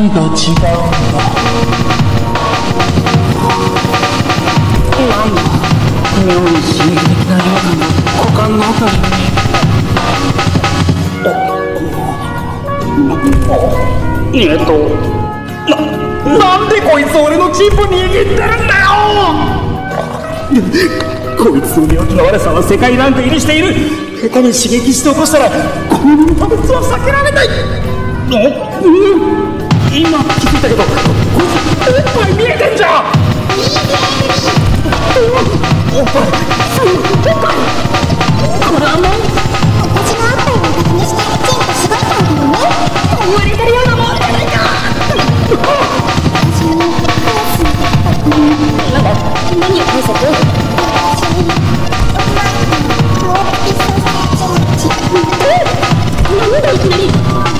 何が違うんだ。なんだ、妙に刺激的なような股間のあたりに。なんでこいつ俺のチンポ握ってるんだよ。こいつの病気の悪さは世界ランク入りしている。下手に刺激して起こしたらこの無物は避けられない。今気づいたけど、こいつおっぱい見えてんじゃん。おっぱい、そうおっぱい。これはもう私がおっぱいを確認してチンポ絞ったんだよね。 売れてるようなもんじゃないか。 私に返すなんだ、何を返せと。 私にお前の顔付きソーセージ味。 なんだいきなり。